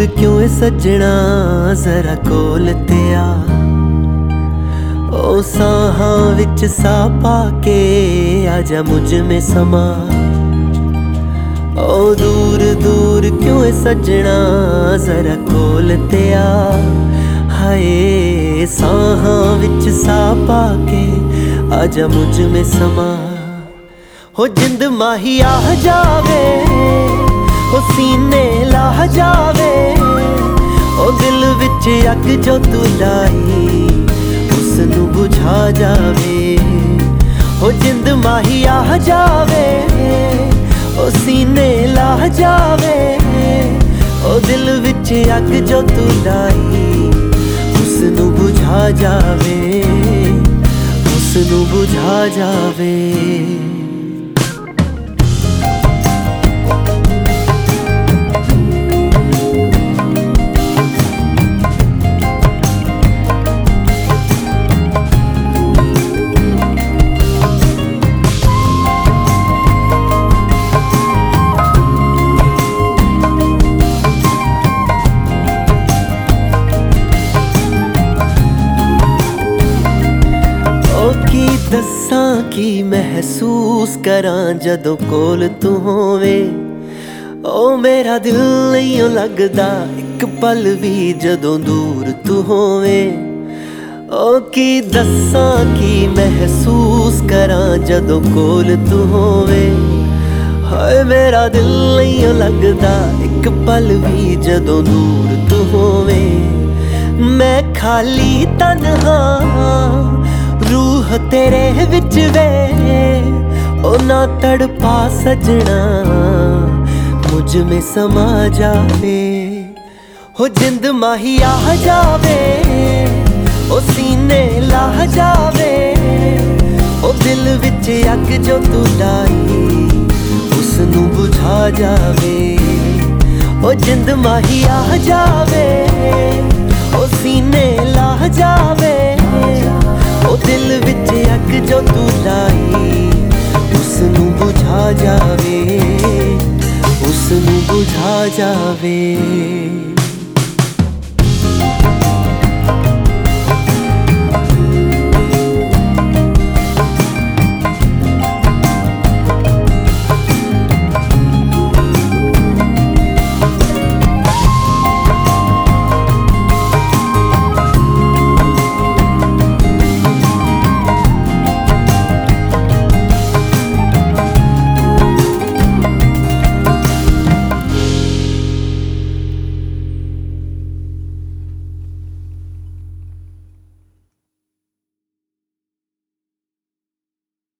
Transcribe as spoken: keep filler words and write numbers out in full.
दूर क्यों है सजना जरा कोल ते आ। ओ साहां विच सा पाके आजा मुझ में समा। ओ दूर दूर क्यों है सजना जरा कोल ते आ। हाय साहां विच सा पाके आजा मुझ में समा। हो जिंद माही आह जावे ओ सीने लाह जावे। ओ दिल विच अग जो तू लाई उसनू बुझा जावे। हो जिंद माही आह जावे ओ सीने लाह जावे। ओ दिल विच अग जो तू लाई उसनू बुझा जावे उसनू बुझा जावे। की दसां की महसूस करां जदों कोल तू होवे। ओ मेरा दिल नहीं लगदा एक पल भी जदों दूर तू होवे। ओ की दसां की महसूस करां जदों कोल तू होवे। हाय मेरा दिल नहीं लगदा एक पल भी जदों दूर तू होवे। मैं खाली तन्हा रूह तेरे विच वे ओ ना तड़पा सजना मुझ में समा जावे। हो जिंद माही आह जावे ओ सीने लाह जावे। ओ दिल विच अग जो तू लाई उसनू बुझा जावे। ओ जिंद माही आह जावे ओ सीने लाह जावे। ओ दिल विच अग जो तू लाई उसनू बुझा जावे उसनू बुझा जावे।